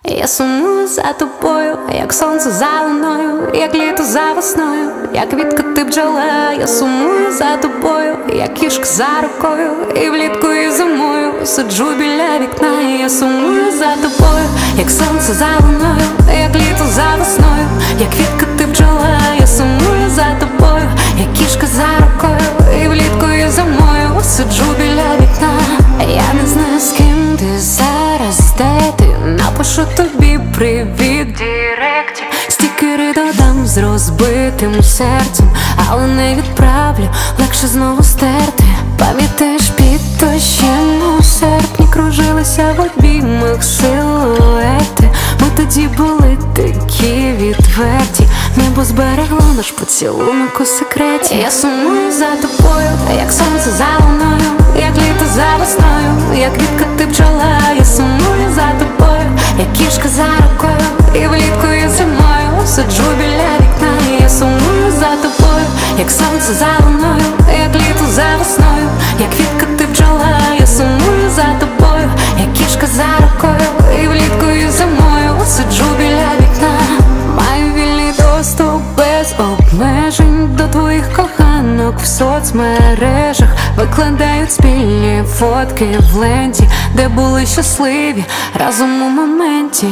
Я сумую за тобою, як сонце за луною, як літо за весною, як квітка ти бджола. Я сумую за тобою, як кішка за рукою, і влітку, і зимою сиджу біля вікна. Я сумую за тобою, як сонце за луною, як літо за весною, як квітка ти бджола. Я сумую за тобою, як кішка за рукою, і влітку, і зимою сиджу біля вікна. Я не знаю, з ким ти зараз, де ти. Напишу тобі привіт в директі, стікери додам з розбитим серцем, але не відправлю, легше знову стерти. Пам'ятаєш, під дощем у серпні кружилися в обіймах силуети. Ми тоді були такі відверті, небо зберегло наш поцілунок у секреті. Я сумую за тобою, як сонце за луною, як літо за весною, як квітка ти бджола. Я сумую за тобою, як кішка за рукою, і влітку, і зимою сиджу біля вікна. Я сумую за тобою, як сонце за луною, як літо за весною, як квітка ти бджола. Я сумую за тобою, як кішка за рукою, і влітку, і зимою сиджу біля вікна. Маю вільний доступ без обмежень до твоїх коханок в соцмережах. Викладають спільні фотки в ленті, де були щасливі разом у моменті.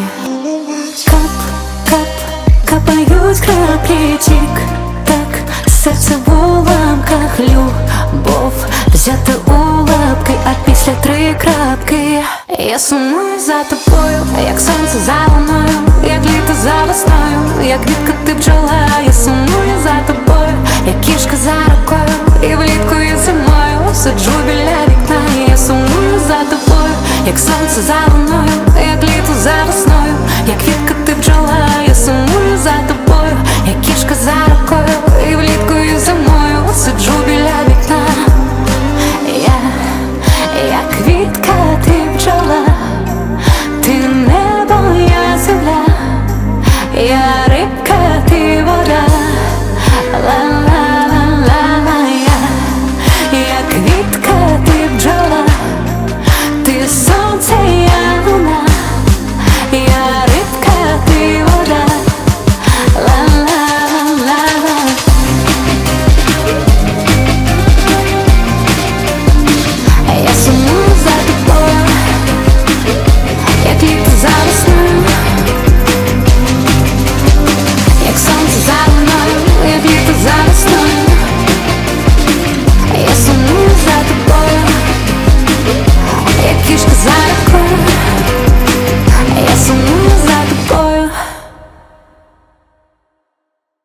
Кап, кап, капають краплі, тік-так, серце в уламках, любов взяти у лапки, а після 3 крапки. Я сумую за тобою, як сонце за луною, як літо за весною, як квітка ти бджола. Я сумую за тобою, як кішка за рукою, і влітку, і зимою сиджу біля вікна. Я сумую за тобою, як сонце за луною, як літо за весною, як квітка ти бджола. Я сумую за тобою, як кішка за рукою, і влітку, і зимою сиджу біля вікна. Я квітка, ти бджола, ти небо, я земля, я рибка,